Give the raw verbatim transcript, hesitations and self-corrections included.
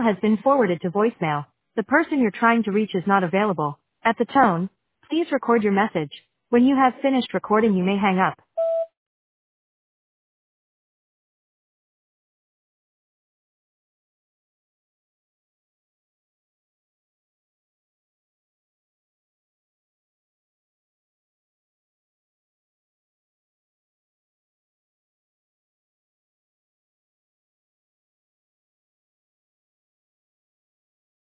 has been forwarded to voicemail. The person you're trying to reach is not available. At the tone, please record your message. When you have finished recording, you may hang up.